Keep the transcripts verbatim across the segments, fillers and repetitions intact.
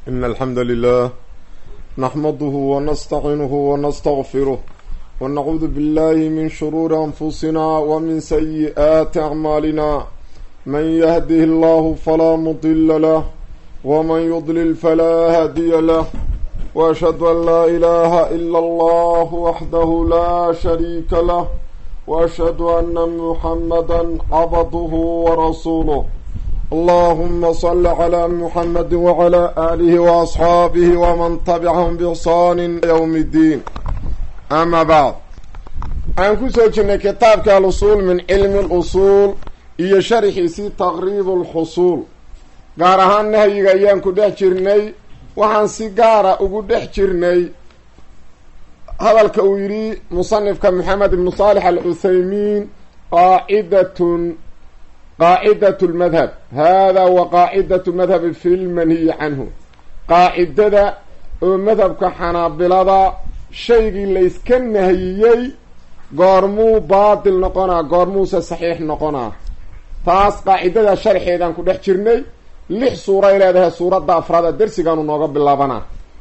إن الحمد لله نحمده ونستعينه ونستغفره ونعوذ بالله من شرور أنفسنا ومن سيئات أعمالنا من يهده الله فلا مضل له ومن يضلل فلا هادي له وأشهد أن لا إله إلا الله وحده لا شريك له وأشهد أن محمدا عبده ورسوله اللهم صل على محمد وعلى آله وأصحابه ومن تبعهم بإحسان يوم الدين أما بعد أنكو سوچنا كتابك الأصول من علم الأصول إيا شرحي سي تغريب الحصول قارهان نهي أيام كده جرني وحان سيقارة أقوده جرني هذا الكويري مصنف كمحمد بن صالح العثيمين قاعدة قاعدة المذهب هذا وقاعدة المذهب في المنهي عنه قاعدة المذهب كحنابلة شيء ليس كالنهيي قارمو باطل نقنا قارمو صحيح نقنا تاس قاعدة شرح إذا كنت احجرني لح صورة إلى هذه الصورة أفراد الدرس كانوا نوقف باللابنا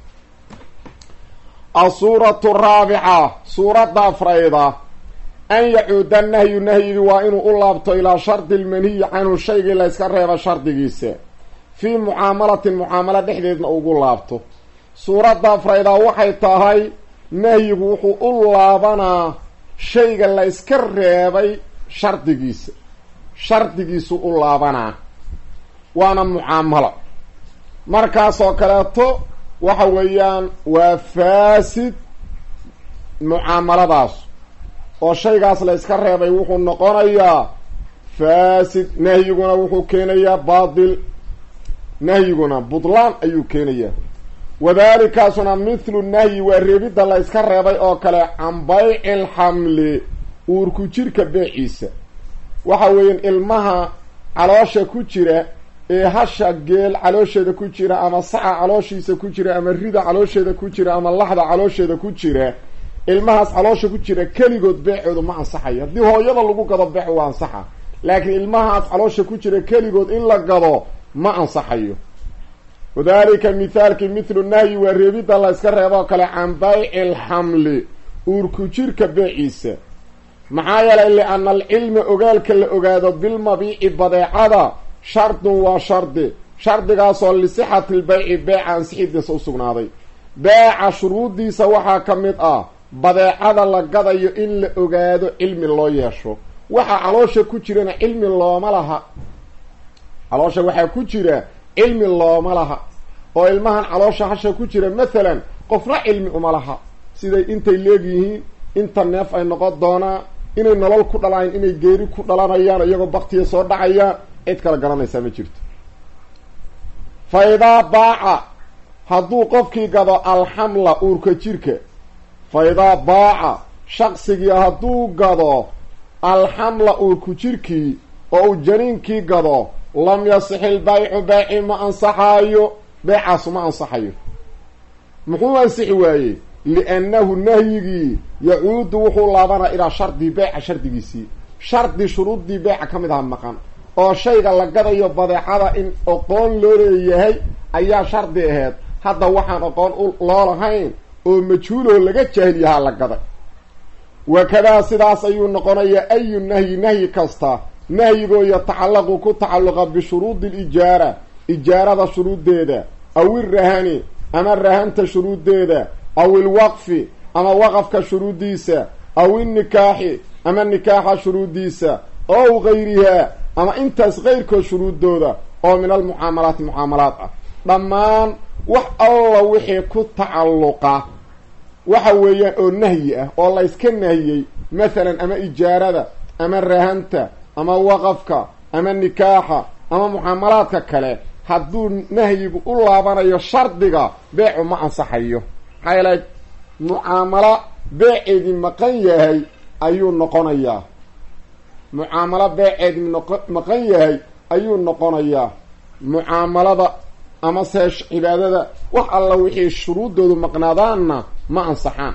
الصورة الرابعة صورة أفراد أن يعود النهي النهي وإنه أولابط إلى شرط المنهي عنه الشيء اللي يسكره شرط جيسه في معاملة المعاملة بحديثنا أقول لابطه صورة أفراد وحي تاهي نهي وحو أولابنا شيء اللي يسكره شرط جيسه شرط جيسه أولابنا وانا معاملة مركز وكلاته وحويان وفاسد معاملة داس وشيء la iska reebay wuxuu noqonayaa faasid nahyiguna wuxuu keenayaa baadil nahyiguna budlaan ayuu keenayaa wadaalika suna mithlu nahyi wa reebida la iska reebay oo kale an bay'il hamli uurku jirka beeciisa waxa weeyeen ilmaha caloosha ku jira ee hasha geel caloosheeda ku jira ama saca calooshiisa ku jira ama rida caloosheeda ku jira ama laxda caloosheeda ku jira ilmahaas caloosha ku jira kaligood beecoodu ma ansaxayo haddii hooyada lagu gado beec waa ansaxa laakiin ilmahaas caloosha ku jira kaligood in la gado ma ansaxayo wadaalika mithaalki mithlu nahyi waa reebida la iska reebo kale can bay'il hamli uurku jirka beeciisa maxaa yeelay lianna alcilma ogaalka la ogaado bilmabiici badeecada shardun waa shardi shardigaasoo lisixati lbayci beeca ansixidiisa u sugnaaday beeca shuruudiisa waxaa ka mid ah badeecada la gadayo in la ogaado cilmi loo yeesho waxa caloosha ku jirana cilmi looma laha caloosha waxaa ku jira cilmi looma laha oo ilmahan caloosha hasha ku jira maalan qofna cilmi uma laha siday intay leegyihiin inta neef ay noqon doonaa inay nolol ku dhalaan inay geeri ku dhalanayaan iyagoo baktiya soo dhacayaan cid kala garanaysaa ma jirto fa idaa baaca hadduu qofkii gado alxamla uurka jirka fa idaa baaca shaqsigii hadduu gado alxamla uurku jirkii oo uu janiinkii gado lam yasixil baycu bayci ma ansaxaayo beecaasu ma ansaxayo muxuu ansixi waayey liannahu nahyigii yacuudu wuxuu laabanaa ilaa shardi beeca shardigiisii shardi shuruuddii beeca ka mid aha maqan oo shayga la gadayo badeecada in aqoon loo leeyahay ayaa shardi aheyd hadda waxaan aqoon loo lahayn oo majhuuloo laga jaahil yahaa la gaday wakadaa sidaas ayuu noqonayaa ayu nahyi nahyi kasta nahyigoo yatacallaqu ku tacalluqa bishuruudi alijaara ijaarada shuruuddeeda aw irahani ama rahanta shuruuddeeda aw ilwaqfi ama waqafka shuruuddiisa aw innikaaxi ama nikaaxa shuruuddiisa ow gayrihaa ama intaas kayrkood shuruuddooda oo min almucaamalaati mucaamalaad ah dhammaan wax alla wixii ku tacalluqa waxa weeyaan oo nahyi ah oo la iska nahiyey maalan ama ijaarada ama rahanta ama waqafka ama nikaaxa ama mucaamalaadka kale hadduu nahyigu u laabanayo shardiga beecu ma ansaxayo maxaa yeelay mucaamalo beeceedii maqan yahay ayuu noqonayaa mucaamalo beeceedii maqan yahay ayuu noqonayaa mucaamalada ama se cibaadada wax alla wixii shuruuddoodu maqnaadaanna ma ansaxaan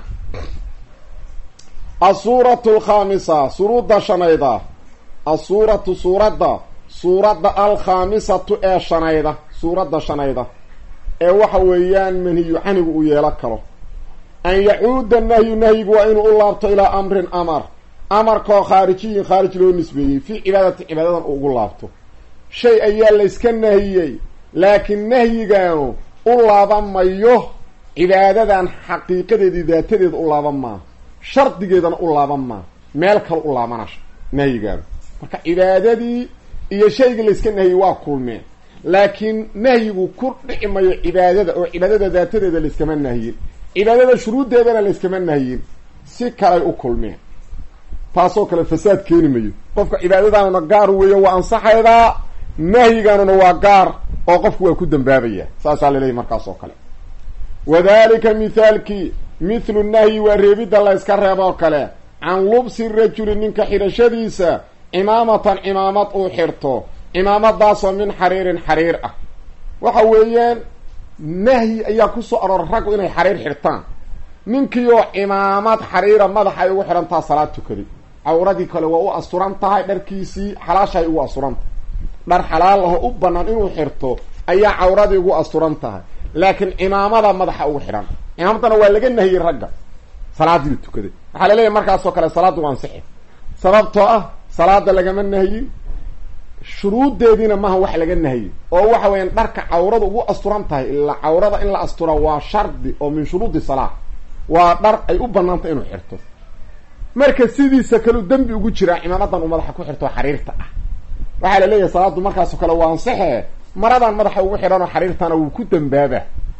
الصورة الخامسة سورة شنيدة الصورة سورة سورة الخامسة ايه شنيدة سورة شنيدة ee waxa weeyaan manhiyu canigu uu yeelo kalo an yacuuda nahyu nahyigu waa inuu u laabto ilaa amrin amar amarkoo khaarijiyin khaarij loo nisbeeyey fii cibaadati cibaadadan uu ugu laabto shay ayaa layska nahiyey laakiin nahyigaanu u laaban mayo cibaadadan xaqiiqadeedii daatadeeda u laaban maa shardigeedana u laaban maa meel kale u laabana nahyigaanu marka cibaadadii iyo shaygii layska nahiyey waa kulmeen laakiin nahyigu ku dhici mayo cibaadada oo cibaadada daatadeeda layskama nahiyin cibaadada shuruuddeedana layskama nahiyin si kalay u kulmeen taasoo kale fasaad keeni mayo qofka cibaadadaanuna gaar weeyo waa ansaxaydaa nahyigaanuna waa gaar oo qofku waa ku dambaabaya saasaa laleeyahy markaas oo kale wadalika mithaalkii mithlu nahyi waa reebidda la yska reeboo kale can lubsi rajuli ninka xidhashadiisa cimaamatan cimaamad uu xirto cimaamadaasoo min xariirin xariir ah waxa weeyaan nahyi ayaa kusoo aroora raggu inay xariir xirtaan ninkiioo cimaamad xariira madaxa ay ugu xidhantaa salaad tukaday cawradii kale waa u asturan tahay dharkiisii xalaashaay ugu asturan tahay dhar xalaal ahoo u banaan inuu xirto ayaa cawradii ugu asturan tahay laakiin cimaamada madaxa ugu xidhan cimaamadana waa laga nahiyey ragga salaadiiu tukaday waxaa la leeyahy markaasoo kale salaaddu waa ansixi sababtoo ah salaada lagama nahiyin shuruuddeediina maaha wax laga nahiyey oo waxa weeyaan dharka cawrada ugu asturan tahay ilaa cawrada in la astura waa shardi oo min shuruudi salaa waa dhar ay u banaantay inuu xirto marka sidiisa kaleu dembi ugu jiraa cimaamadan uu madaxa ku xirto xariirta ah waxaa la leeyahay salaadu markaasoo kale waa ansaxe maradan madaxa ugu xidhanoo xariirtana wuu ku dambaaba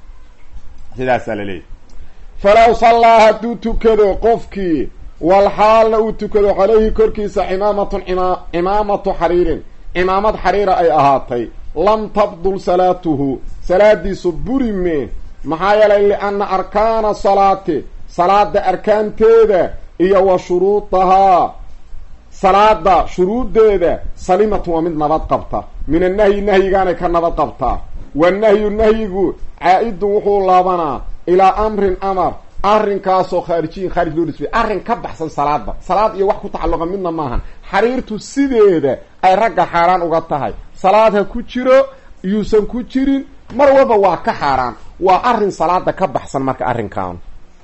sidaasaa la leeyahy falaw sallaa hadduu tukado qofkii walxaalna uu tukado caleyhi korkiisa cimaamatun ima cimaamatu xariirin cimaamad xariira ay ahaatay lam tabdul salaatuhu salaadiisu burime maxaa yeelay lianna arkaana salaati salaada arkaanteeda iyo wa shuruudahaa salaada shuruuddeeda salimatun waa mid nabad qabta min annahyi nahyigaanay ka nabad qabtaa wanahyu nahyigu caa-idun wuxuu laabanaa ilaa amrin amar arrinkaasoo khaarijiyin khaarij loo nisbey arrin ka baxsan salaadba salaad iyo wax ku tacalluqa midna maahan xariirtu sideeda ay ragga xaaraan uga tahay salaad ha ku jiro yuusan ku jirin mar walba waa ka xaaraan waa arrin salaada ka baxsan marka arrinkaan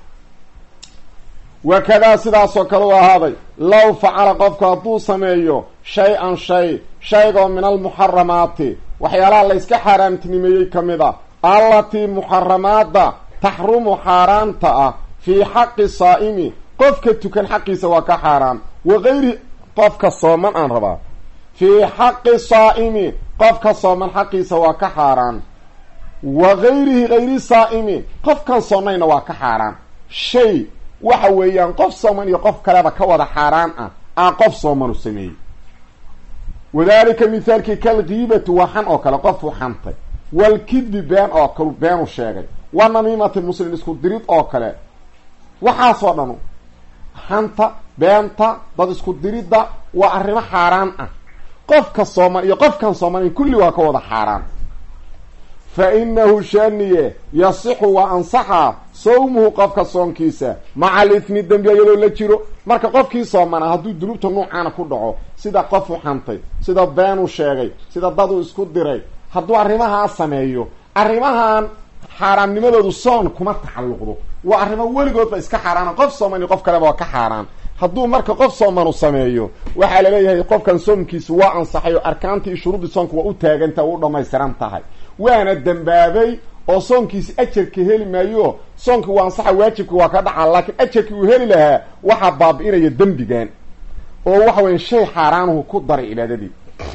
wakadaa sidaasoo kale u ahaaday low facala qofku hadduu sameeyo shay-an shay shaygoo min almuxaramaati waxyaalaha layska xaaraamtinimeeyey ka mid a allatii muxaramaadda taxrumu xaaraanta ah fii xaqi saa'imi qofka tukan xaqiisa waa ka xaaraan wa gayri qofka sooman aan rabaa fii xaqi saa'imi qofka sooman xaqiisa waa ka xaaraan wa gayrihi gayri saa'imi qofkan soonnayna waa ka xaaraan shay waxa weeyaan qof sooman iyo qof kaleba ka wada xaaraan ah aa qof soomanu sameeyey wadaalika mithaalkii kalkiibati waa xan oo kale qofuu xantay walkidbi been oo kale beenu sheegay wa namiimati muslim isku dirid oo kale waxaasoo dhanu xanta beenta dad isku diridda waa arrimo xaaraan ah qofka sooman iyo qofkan soomanayn kulli waa ka wada xaaraan fa inahu shaaniye yasixu waa ansaxaa sawmuhu qofka soonkiisa maca alifmi dembi iyadoo la jiro marka qofkii soomanaa hadduu dunuubta nuucaana ku dhaco sida qofu xantay sida beenu sheegay sida daduu isku diray hadduu arrimahaa sameeyo arrimahan xaaraamnimadoodu soon kuma tacalluqdo waa arrimo weligoodba iska xaaraana qof sooman iyo qof kaleba waa ka xaaraan hadduu marka qof soomanu sameeyo waxaa laleeyahay qofkan soomkiisa waa ansaxay oo arkaantii iyo shuruuddii soonka waa u taaganta waa u dhammaystiran tahay waana dambaabay oo soonkiisi ajarka heli maayo soonki waa ansaxa waajibki waa ka dhaca laakiin ajarkii uu heli lahaa waxaa baabi-inaya dembigan oo waxa weya shay xaaraanuhu ku daray cibaadadii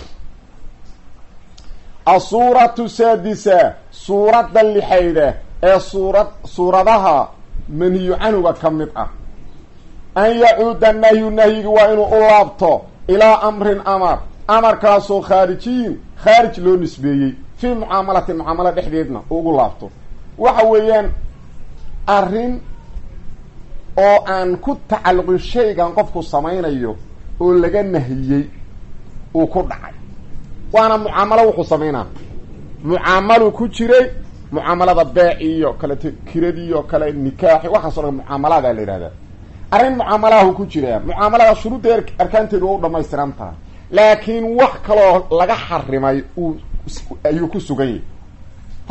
asuuratu saadisa suuradda lixayda ee suurad suuradaha manhiyu canuga ka mid ah an yacuuda nahyu nahyigi waa inuu u laabto ilaa amrin amar amarkaasoo khaarijiyin khaarij loo nisbeeyey fii mucaamalatin mucaamalo dhexdeedna ugu laabto waxa weeyaan arrin oo aan ku tacalluqin shaygan qofku samaynayo oo laga nahiyey uu ku dhacay waana mucaamalo wuxuu samaynaa mucaamalu ku jiray mucaamalada beeci iyo kale kiradii oo kale nikaaxi waxaasoo dhan mucaamaladaa la yidhahdaa arrin mucaamalaha ku jira mucaamalada shuruudda arkaanteedu waa u dhamaystiran tahay laakiin wax kaloo laga xarimay uu ayuu ku sugan yahay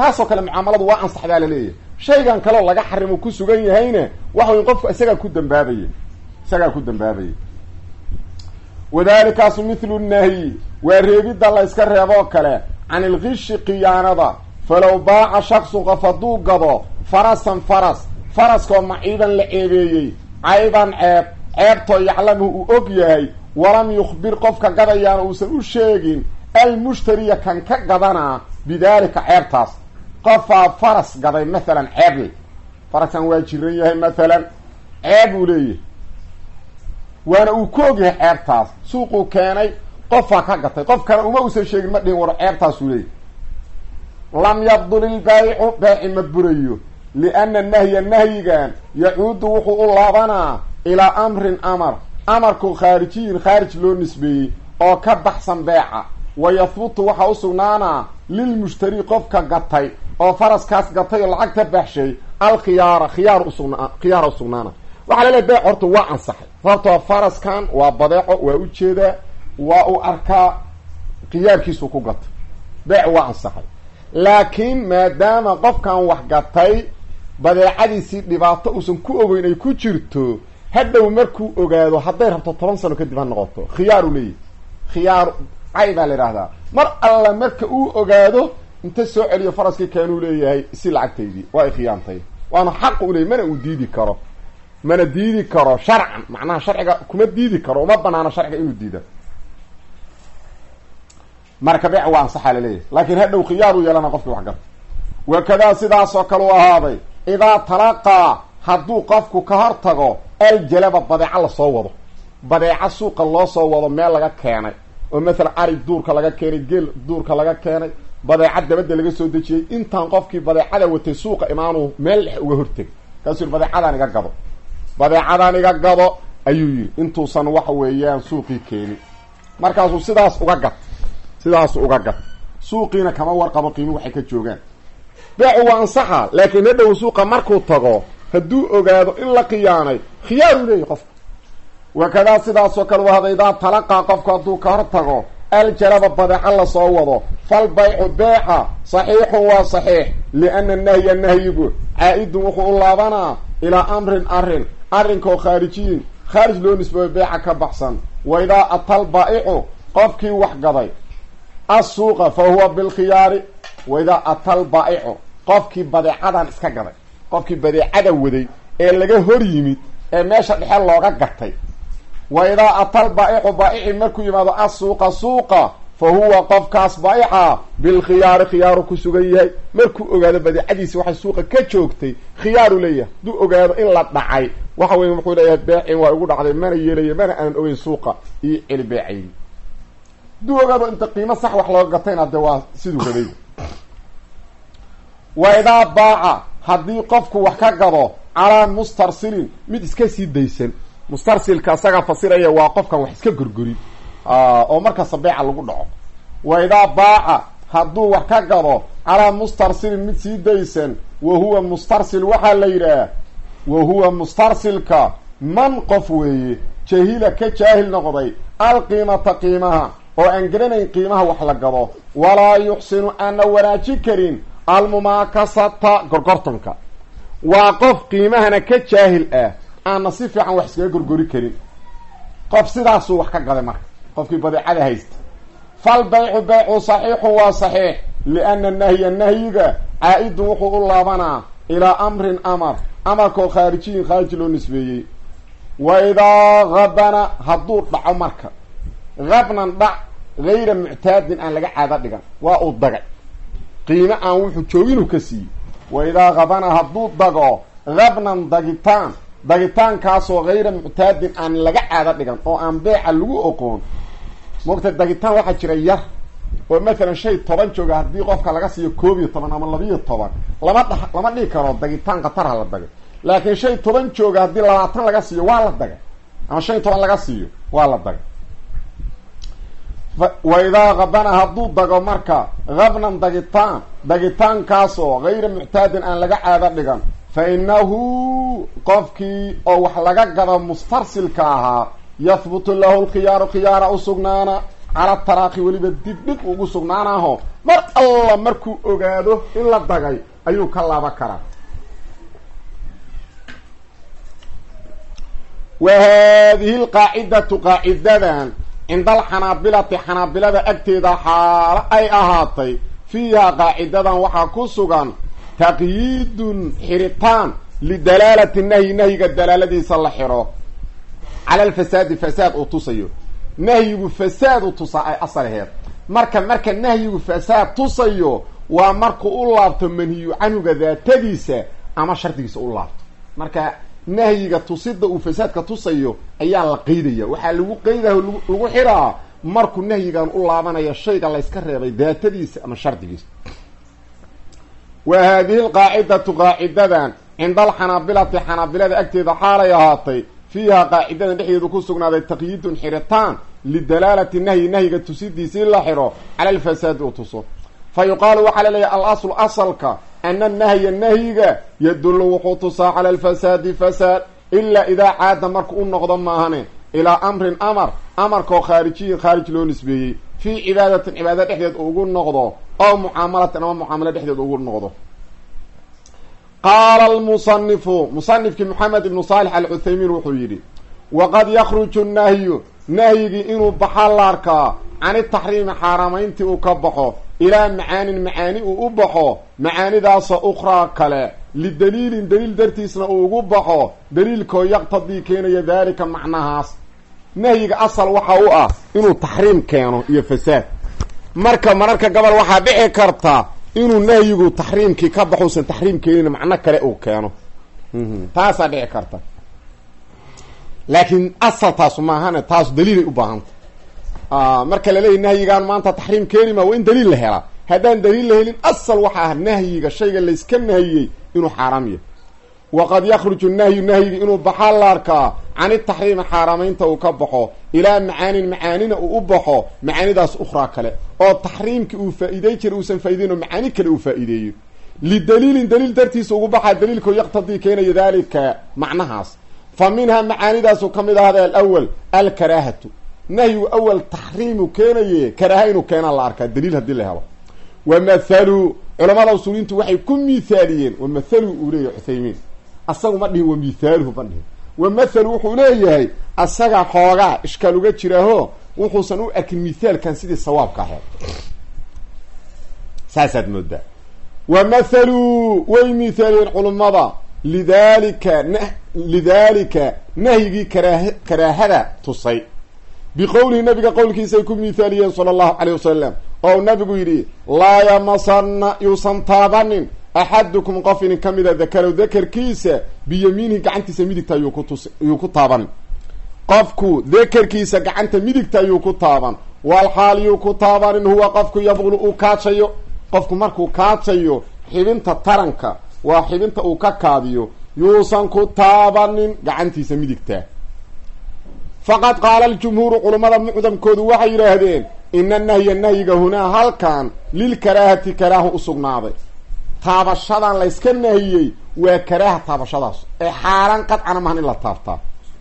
taasoo kale mucaamaladu waa ansaxdaa la leeyahay shaygan kaloo laga xarimo ku sugan yahayna waxa weyn qofku isagaa ku dambaabaya isagaa ku dambaabaya wadaalikaasu mithlu nahyi waa reebidda la iska reeboo kale can ilkishi khiyaanada falow baaca shaksun qof hadduu gado farasan faras faraskoo maciiban la ceebeeyey cayban ceeb ceebtoo yaclamuhu uu og yahay walam yukhbir qofka gadayaana uusan u sheegin almushtariya kan ka gadanaa bidaalika ceebtaas qofaa faras gaday mathalan ceeble faraskan waa jiran yahay mathalan ceeb uu leeyahay waana uu ku og yahay ceebtaas suuquu keenay qofaa ka gatay qofkana uma uusan sheegin ma dhihin war ceebtaasuu leeyahay lam yabdul ilbaayicu baaci ma burayo lianna nahya nahyigan yacuudu wuxuu u laabanaa ilaa amrin amar amarku khaarijiyin khaarij loo nisbeeyey oo ka baxsan beeca wa yahbutu waxaa u sugnaanaa lilmushtari qofka gatay oo faraskaas gatay oo lacagta baxshay alkhiyaara khiyaar usugna khiyaara u sugnaana waxaa laleehay beec horta waa ansaxay sababtoo faraskan waa badeeco waa ujeedaa waa uu arkaa khiyaarkiisu ku gatay beec waa ansaxay laakiin maadaama qofkan wax gatay badeecadiisii dhibaato uusan ku ogeyn ay ku jirto hadhow markuu ogaado hadday rabto toban sano kadib ha noqoto khiyaaru leeyahy khiyaar cay baa la idhahdaa mar alla marka uu ogaado inta soo celiyo faraskii keenuu leeyahay si lacagtaydii waa ay khiyaantay waana xaq u leeyay mana uu diidi karo mana diidi karo sharcan macnaha sharciga kuma diidi karo uma banaano sharciga inuu diida marka beec waa ansaxa laleeyahay laakiin hadhow khiyaaru yeelana qofkii wax garta wakadaa sidaasoo kale u ahaaday idaa talaqaa hadduu qofku ka hor tago aljalaba badeeca lasoo wado badeeca suuqa loo soo wado meel laga keenay oo mathalan ari duurka laga keenay geel duurka laga keenay badeeca dabadda laga soo dejiyey intaan qofkii badeecada watay suuqa imaanuu meel dhex uga horteg kaasuu yidhi badeecadaan iga gado badeecadaan iga gado ayuu yidhi intuusan waxa weeyaan suuqii keenin markaasuu sidaas uga gad sidaas uga gad suuqiina kama warqabo qiimi waxay ka joogaan beecu waa ansaxa laakiin hadhow suuqa markuu tago hadduu ogaado in la khiyaanay khiyaaru leeyahy qofka wakadaa sidaasoo kale wahada idaa talaqaa qofku hadduu ka hor tago aljalaba badeeca lasoo wado fal baycu beeca saxiixun waa saxiix lianna nahya nahyigu caa-idun wuxuu u laabanaa ilaa amrin arrin arrinkoo khaarijiyin khaarij loo nisbeeyo beeca ka baxsan wa idaa atal baa'icu qofkii wax gaday assuuqa fa huwa bilkhiyaari wa idaa atal baa'icu qofkii badeecadan iska gaday qofkii badeecada waday ee laga hor yimid ee meesha dhexe looga gatay wa idaa atal baa'icu baa'ici markuu yimaado assuuqa suuqa fa huwa qofkaas baa'ica bilkhiyaari khiyaaru ku sugan yahay markuu ogaado badeecadiisi waxay suuqa ka joogtay khiyaaru leeyahay hadduu ogaado in la dhacay waxa weeye wuxuu leeyahay beecin waa igu dhacday mana yeelaya mana aanan ogeyn suuqa iyo celi beecayni hadduu ogaado inta qiimo sax wax looga gatayna dee waa siduu rabay wa idaa baaca haddii qofku wax ka gado calaa mustarsilin mid iska sii daysan mustarsilka isagaa fasiraya waa qofkan wax iska gorgorin oo markasta beeca lagu dhaco wa idaa baaca hadduu wax ka gado calaa mustarsilin mid sii daysan wa huwa mustarsil waxaa la yidhaah wa huwa mustarsilka man qof weeye jahila ka jaahil noqday alqiimata qiimaha oo aan garanayn qiimaha wax la gado walaa yuxsinu aana wanaajin karin almumaakasata gorgortanka waa qof qiimahana ka jaahil ah aana si fiican wax iskaga gorgori karin qof sidaasuu wax ka gaday marka qofkii badeecada haysta fal baycu baycu saxiixun waa saxiix lianna nahya nahyiga caa-idun wuxuu u laabanaa ilaa amrin amar amarkoo khaarijiyin khaarij loo nisbeeyey wa idaa habana hadduu dhaco marka habnan dhac gayra muctaadin aan laga caado dhigan waa uu dagay qiimo aan wuxuu jooginuu ka siiyey wa idaa habana hadduu dago habnan dagitaan dagitaankaasoo hayra muctaadin aan laga caado dhigan oo aan beeca lagu oqoon moogta dagitaan waxaa jira yar oo mathalan shay toban jooga haddii qofka laga siiyo koob iyo toban ama labiiyo toban lama dha lama dhihi karo dagitaan khatarha la dagay laakiin shay toban jooga haddii labaatan laga siiyo waa la dagay ama shan iyo toban laga siiyo waa la dagay wa idaa habana hadduu dago marka habnan dagitaan dagitaankaasoo hayra muctaadin aan laga caado dhigan fa inahu qofkii oo wax laga gado mustarsilka ahaa yahbutu lahu lkhiyaaru khiyaara u sugnaana cala taraaqi weliba dib dhig ugu sugnaanaaho mar alla markuu ogaado in la dagay ayuu ka laaba karaa. wa haadihi lqaacidatu qaacidadan cinda alxanaabilati xanaabilada agteeda xaalo ay ahaatay fiihaa qaacidadan waxaa ku sugan taqyiidun xiritaan lidalaalati nahyi nahyiga dalaaladiisa la xiro cala alfasaadi fasaad uu tusayo. nahyigu fasaad u tusaa ay asalaheed marka marka nahyigu fasaad tusayo waa markuu u laabto manhiyu canhuga daatadiisa ama shardigiisa u laabto. marka nahyiga tusida uu fasaadka tusayo ayaa la qeydaya, waxaa lagu qeydaha lagu xiraa markuu nahyigan u laabanayo shayga layska reebay daatadiisa ama shardigiisa. wa haadihi lqaacidatu qaacidadan cinda alxanaabilati xanaabilada agteeda xaalay ahaatay fiihaa qaacidadan dhexdeedu ku sugnaaday taqyiidun xiritaan lidalaalati nahyi nahyiga tusidiisa in la xiro cala alfasaadi u tuso. fa yuqaalu waxaa laleeyahay alaslu asalka ana nahya nahyiga yadullu wuxuu tusaa cala alfasaadi fasaad ilaa idaa caada marka u noqdo maahane ilaa amrin amar amarkoo khaarijiyin khaarij loo nisbeeyey fii cibaadatin cibaada dhexdeed ugu noqdo oo mucaamalatin ama mucaamalo dhexdeed ugu noqdo. qaala almusanifu musanifkii maxamed ibnu saalix alcuthaymiin wuxuu yidhi waqad yakhruju nahyu nahyigii inuu baxaa la arkaa can itaxriimi xaaraamayntii uu ka baxo ilaa macaanin macaani uu u baxo macaanidaasoo ukhraa kale lidaliilin daliil dartiisna uu ugu baxo daliilkoo yaqtadii keenaya daalika macnahaas. nahyiga asal waxa u ah inuu taxriim keeno iyo fasaad. marka mararka gobol waxaa dhici karta inuu nahyigu taxriimkii ka baxo usan taxriim keenin macno kale uu keeno, taasaa dhici karta. laakiin asal taasu maahane taasu daliilay u baahanta. marka laleeyahy nahyigaan maanta taxriim keeni maa waa in daliil la helaa. haddaan daliil la helin asal waxa ah nahyiga shayga layska nahiyey inuu xaaraam yahay. waqad yakhruju nahyu nahyigi inuu baxaa la arkaa can itaxriimi xaaraamaynta uu ka baxo ilaa macaanin macaanina uu u baxo macaanidaas ukhraa kale oo taxriimkii uu faa-iidey jira uusan faa-ideyn oo macaani kale uu faa-iideeyo lidaliilin daliil dartiisa ugu baxaa daliilkoo yaqtadii keenayo daalika macnahaas. fa minhaa macaanidaasu ka mid ahada alawal alkaraahatu nahyigu awal taxriimu keenaye karaaha inuu keenaa la arkaa daliil haddii la helo. wamathaluu culamada usuuliyiintu waxay ku miithaaliyeen wamathaluu uu leeyahay cuthaymiin asagu ma dhihin wamithaaluhu ma dhihin wamathalu wuxuu leeyahay asaga xoogaa ishkaal uga jiraaho wuxuusan u arkin mithaalkan sidii sawaabka ahayd saasaad moodaa. wamathaluu way mithaaliyeen culummada lidaalika n lidaalika nahyigii karaaha karaahada tusay biqowlihi nabiga qowlkiisay ku mithaaliyeen sala allahu caleyh wasalam oo nabigu yidhi laa yamasana yuusan taabanin axadukum qof inin ka mida dakarow dakarkiisa biyamiinihi gacantiisa midigta ayuu ku tus ayuu ku taaban. qofku dakarkiisa gacanta midigta ayuu ku taaban walxaal yuu ku taabanin huwa qofku yabqulu uu kaajayo. qofku markuu kaajayo xibinta taranka waa xibinta uu ka kaadiyo yuusan ku taabanin gacantiisa midigta. faqad qaala aljumhuuru culummada mucdamkoodu waxay yidhaahdeen ina nahya nahyiga hunaa halkan lilkaraahati karaaha u sugnaaday. taabashadan layska nahiyey waa karaaha taabashadaas ee xaaraan qadcana mahan in la taabtaa.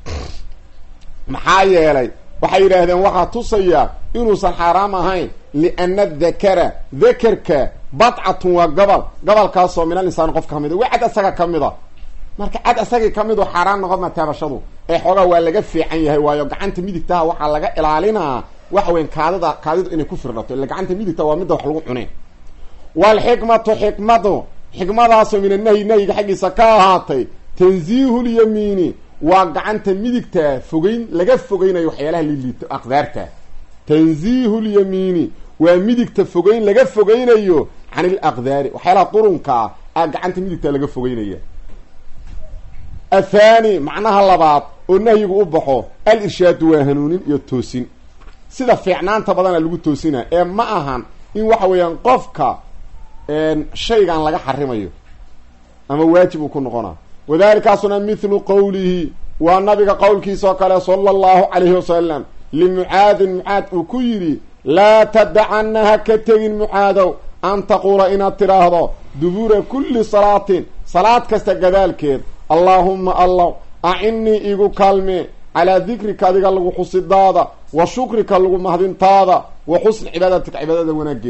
maxaa yeelay waxay yidhaahdeen waxaa tusaya inuusan xaaraam ahayn liana dakara dakarka badcatun waa gobol gobolkaasoo minal insaan qof ka mid a waa cad asaga ka mid a. marka cad asagii ka mid oo xaaraan noqon ma taabashadu ee xoogaa waa laga fiican yahay waayo gacanta midigtaha waxaa laga ilaalinaa waxa weyn kaadida kaadidu inay ku firdhato ila gacanta midigta waa midda wax lagu cuneen. waalxikmatu xikmadu xikmadaasoo min annahyi nahyiga xaggiisa ka ahaatay tansiihulyamiini waa gacanta midigta fogeyn laga fogeynayo waxyaalaha liliito aqdaarta. tansiihulyamiini waa midigta fogeyn laga fogeynayo can ilaqdaari waxyaalaha qurunkaa a gacanta midigta laga fogeynaya. athaani macnaha labaad oo nahyigu u baxo al irshaadu waa hanuunin iyo toosin sida fiicnaanta badana lagu toosina ee ma ahan in waxa weeyaan qofka shaygan laga xarimayo ama waajib uu ku noqonaa. wadalikaasuna mithlu qowlihi waa nabiga qowlkiisa oo kale sala allahu calayhi wasalam limucaadin mucaad uu ku yidhi laa tadacana ha ka tegin mucaadow an taquula inaad tidhaahdo dubuura kulli salaatin salaad kasta gadaalkeed allaahumma allaw acinnii igu kaalme calaa dikrika adiga lagu xusidaada wa shukrika lagu mahdintaada wa xusni cibaadatika cibaadada wanaageeda.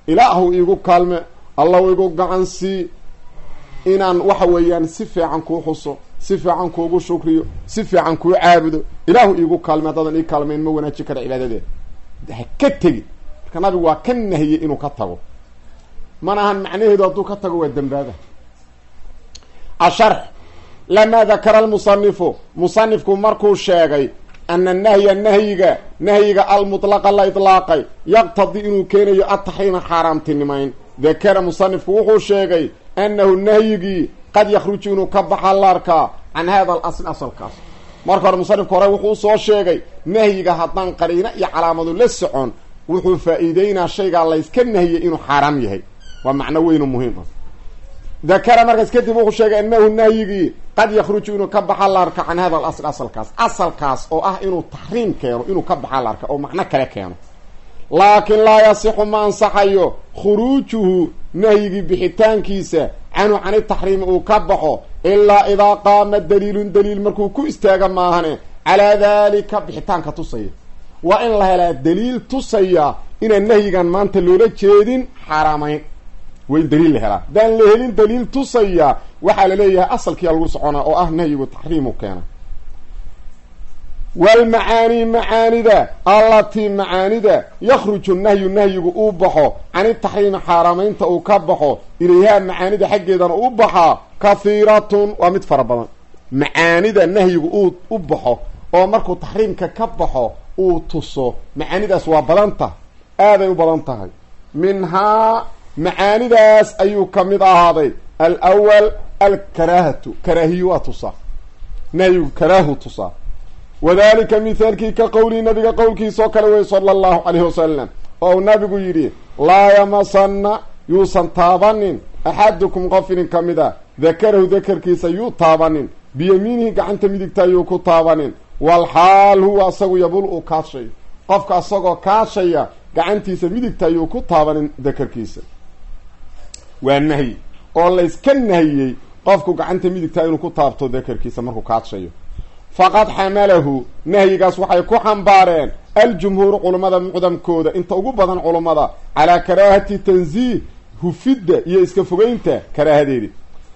ilaahu iigu kaalme allahu igu gacansii inaan waxa weeyaan si fiican kuu xuso si fiican kuugu shukriyo si fiican kuu caabudo ilaahu iigu kaalme haddaadan ii kaalmayn ma wanaaji kara cibaadadeeda ha ka tegi marka nabigu waa ka nahiyey inuu ka tago mana ahan macnaheedu hadduu ka tago waa dembaaba asharx lamaa dakara almusanifu musanifku markuu sheegay ana nahya nahyiga nahyiga almutlaqa la itlaaqay yaqtadi inuu keenayo ataxriima xaaraamtinimayn dakara musanifku wuxuu sheegay annahu nahyigii qad yakhruju inuu ka baxa la arkaa can hada alasl asalkaas marka hore musanifku hore wuxuu soo sheegay nahyiga haddaan qariino iyo calaamadu la socon wuxuu faa-iideynaa shaygaa layska nahiyey inuu xaaraam yahay waa macno weyn oo muhiim ah dakara markaas kadib wuxuu sheegay annahu nahyigii qad yakhruju inuu ka baxa la arka can hada alasl asalkaas asalkaas oo ah inuu taxriim keeno inuu ka baxa la arka oo macno kale keeno laakiin laa yasixu ma ansaxayo khuruujuhu nahyigii bixitaankiisa canhu cani taxriimi uu ka baxo ilaa idaa qaama daliilun daliil markuu ku istaaga maahane calaa daalika bixitaanka tusaya waa in la helaa daliil tusaya inaan nahyigan maanta loola jeedin xaaraamayn waa in daliil la helaa haddaan la helin daliil tusaya waxaa la leeyahay asalkiia lagu soconaa oo ah nahyigu taxriimu keena walmacaani macaanida allatii macaanida yakhruju nahyu nahyigu uu baxo cani taxriimi xaaraamaynta uu ka baxo ilayhaa macaanida xaggeedana u baxaa kahiiratun waa mid fara badan macaanida nahyigu uu u baxo oo markuu taxriimka ka baxo uu tuso macaanidaas waa badan tahay aaday u badan tahay minhaa macaanidaas ayuu ka mid ahaaday alwal alkaraahatu karaahiyu waa tusaa nahyigu karaahu tusaa wadalika mithaalkii ka qowlii nabiga qowlkiisoo kale wey sala allahu calayhi wasalam oo uu nabigu yidhi laa yamasanna yuusan taabanin axadukum qof idin ka mid a dakarahu dakarkiisa yuu taabanin biyamiinihi gacanta midigta yuu ku taabanin walxaal huwa asagu yabul uu kaashayo qofka asagoo kaashaya gacantiisa midigta yuu ku taabanin dakarkiisa waa nahyi oo layska nahiyey qofku gacanta midigta inuu ku taabto dakarkiisa markuu kaashayo faqad xamalahu nahyigaas waxay ku xambaareen aljumhuuru culummada mucdamkooda inta ugu badan culummada calaa karaahati tanziih hufidda iyo iska fogeynta karaahadeedi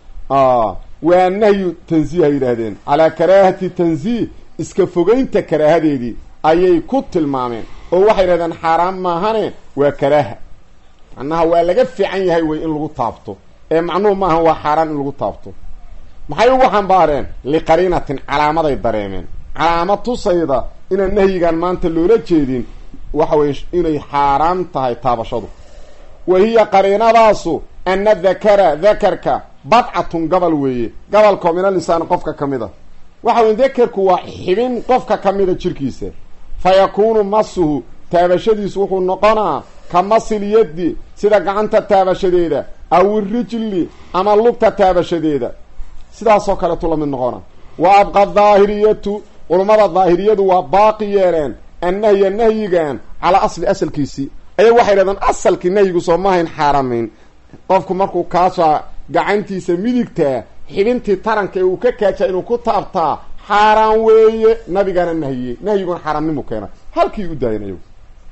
waa nahyu tanziih ay yidhaahdeen calaa karaahati tanziih iska fogeynta karaahadeedii ayay ku tilmaameen oo waxay yidhahdeen xaaraam maahane waa karaaha macnaha waa laga fiican yahay wey in lagu taabto ee macnuhu maaha waa xaaraan in lagu taabto maxay ugu xambaareen liqariinatin calaamaday dareemeen calaamad tusayda inaan nahyigan maanta loola jeedin waxa weye inay xaaraan tahay taabashadu wa hiya qariinadaasu ana dakara dakarka badcatun gabal weeye gabalkoo mina lisaan qofka ka mid a waxa weye dakarku waa xibin qofka ka mida jirkiisa fa yakuunu masuhu taabashadiisu wuxuu noqonaa ka masil yaddi sida gacanta taabashadeeda aw irijli ama lugta taabashadeeda sidaasoo kaleetu la mid noqona wa abqa daahiriyatu culummada daahiriyadu waa baaqi yeeleen annahya nahyigan calaa asli asalkiisii ayag waxay dhahdeen asalkii nahyigu soo maahayn xaaramayn qofku markuu kaashaa gacantiisa midigtaa xibintii taranka ee uu ka kaajaa inuu ku taabtaa xaaraan weeye nabigana nahiyey nahyiguna xaaraamnimu keena halkii u daayan ayagu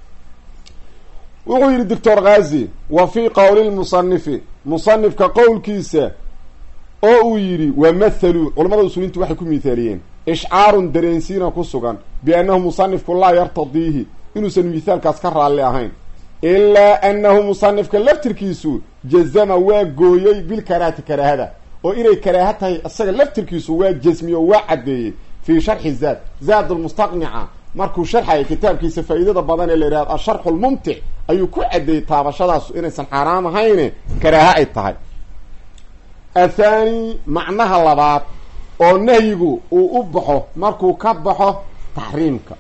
wuxuu yidhi doctor ghazi wa fii qowli lmusanifi musanifka qowlkiisa oo uu yidhi wa mathaluu culamada usuuliintu waxay ku mithaaliyeen ishcaarun dareensiina ku sugan biannahu musanifku laa yartadiihi inuusan mithaalkaas ka raalli ahayn ilaa annahu musanifka laftirkiisu jazama waa gooyey bilkaraahati karaahada oo inay karaaha tahay isaga laftirkiisu waa jasmiyo waa caddeeyey fii sharxi zaad zaad almustaqnica markuu sharxaya kitaabkiisa faa'iidada badan ee la yidhahdo asharxu lmumtic ayuu ku caddeeyey taabashadaasu inaysan xaaraam ahayne karaaha ay tahay athaani macnaha labaad oo nahyigu uu u baxo markuu ka baxo taxriimka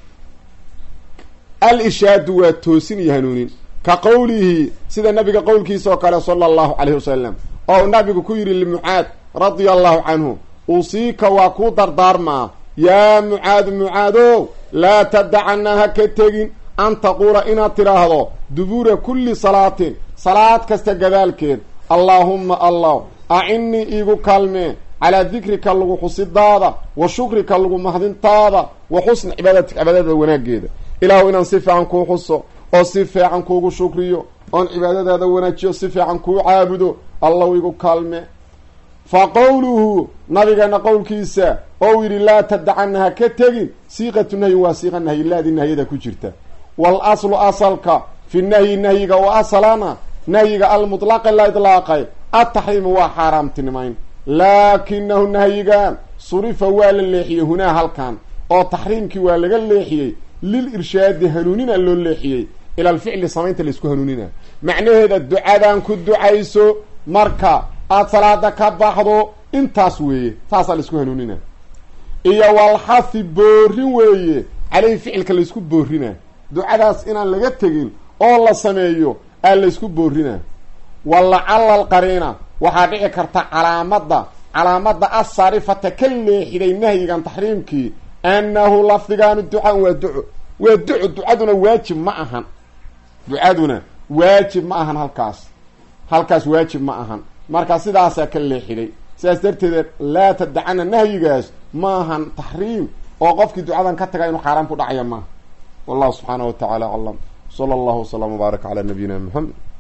al-ishaadu waa toosin iyo hanuunin ka qowlihi sida nabiga qowlkiisa oo kale sala allahu calayhi wasalam oo nabigu ku yidhi limucaad radia allahu canhu usiika waa kuu dardaarmaa yaa mucaad mucaadow laa tadacana ha ka tegin an taquula inaad tidhaahdo dubuura kulli salaatin salaad kasta gadaalkeed allaahumma allah acinnii iigu kaalmee calaa dikrika lagu xusidaada wa shukrika lagu mahdintaada wa xusni cibaadatika cibaadada wanaaggeeda ilaahu inaan si fiican kuu xuso oo si fiican kuugu shukriyo oon cibaadadaada wanaajiyo si fiican kuu caabudo allow igu kaalme fa qowluhu nabigeena qowlkiisa ou yidhi laa tadacana ha ka tegin siiqatu nahyi waa siiqa nahyi laadi nahyada ku jirta wal aslu asalka fi nahyi nahyiga oo asalana nahyiga almutlaqi la idlaaqay ataxriimu waa xaaraamtinimayn laakinahu nahyigan surifa waa la leexiyey hunaa halkan oo taxriimkii waa laga leexiyey lil irshaadi hanuunina loo leexiyey ila alficli samaynta laisku hanuunina macnaheeda ducadan ku ducayso marka aada salaada ka baxdo intaas weeye taasaa laisku hanuunina iyo walxafi boorin weeye caleyhi ficilka laisku boorina ducadaas inaan laga tegin oo la sameeyo aa laisku boorina walacala alqariina waxaa dhici karta calaamadda calaamadda assaarifata ka leexiday nahyigan taxriimkii annahu lafdigaanu ducaan waa duco waa duco ducaduna waajib ma ahan ducaduna waajib ma ahan halkaas halkaas waajib ma ahan marka sidaasaa ka leexiday sidaas darteed laa tadacana nahyigaas ma ahan taxriim oo qofkii ducadan ka taga inuu xaaraan ku dhacaya maaha wallahu subxaanahu wa tacaala aclam sala allahu wasalam wbaarak calaa nabiyina muxamed